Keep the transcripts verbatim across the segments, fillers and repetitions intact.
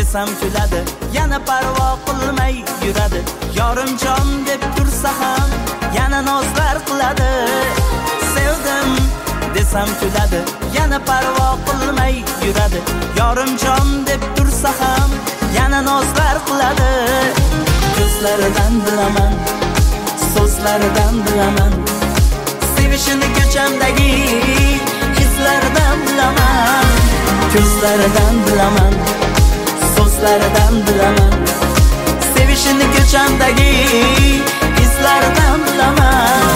desam kuladi, yana parvo qilmay yuradi. Yorimjon deb tursa ham yana nozlar qiladi. Sevdim desam kuladi, yana parvo qilmay yuradi. Yorimjon deb tursa ham yana nozlar qiladi. Ko'zlaridan bilaman, so'zlaridan bilaman, sevishini ko'chamdagi izlaridan bilaman. Ko'zlaridan bilaman, so'zlaridan bilaman, sevishini ko'chamdagi izlaridan bilaman.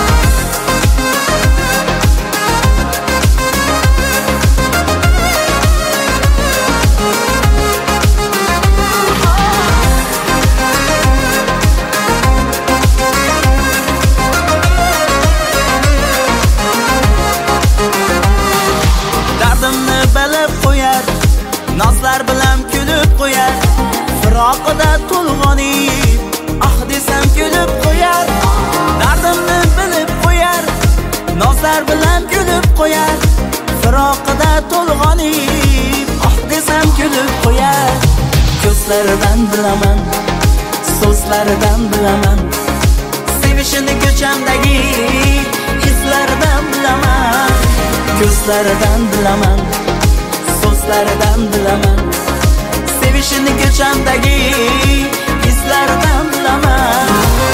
Dardimni bilib qo'yar, nozlar bilan kulib qo'yar. Firoqida to'lg'onib, ah desam kulib qo'yar. Dardimni bilib qo'yar, nozlar bilan kulib qo'yar. Firoqida to'lg'onib, ah desam kulib qo'yar. Ko'zlaridan bilaman, so'zlaridan bilaman, sevishini ko'chamdagi izlaridan bilaman. Ko'zlaridan bilaman, so'zlaridan bilaman, sevishini ko'chamdagi izlaridan bilaman.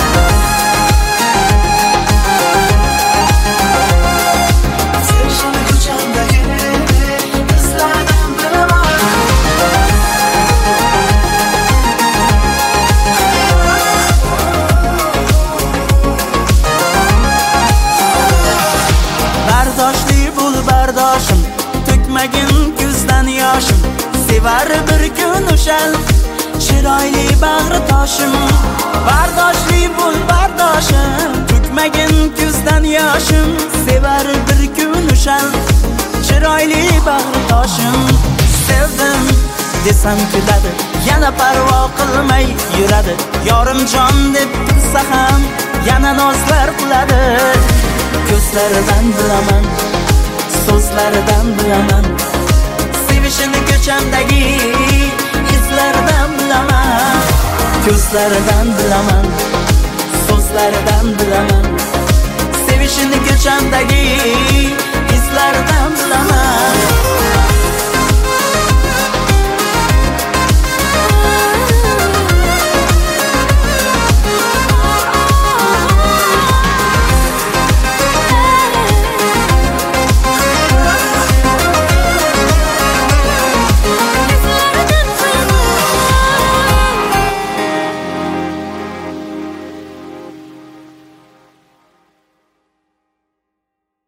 Sevishini ko'chamdagi izlaridan bilaman. Bardoshli bo'l bardoshim, to'kmagin ko'zdan yoshim. Sevar bir kun o'shal chiroyli bag'ri toshim. Bardoshli bo'l bardoshim, to'kmagin ko'zdan yoshim. Sevar bir kun o'shal chiroyli bag'ri toshim. Sevdim desam kuladi, yana parvo qilmay yuradi. Yorimjon deb tursa ham yana nozlar qiladi. Ko'zlaridan bilaman, so'zlaridan bilaman, sevishini ko'chamdagi izlaridan bilaman. Ko'zlaridan bilaman, so'zlaridan bilaman, sevishini ko'chamdagi izlaridan bilaman.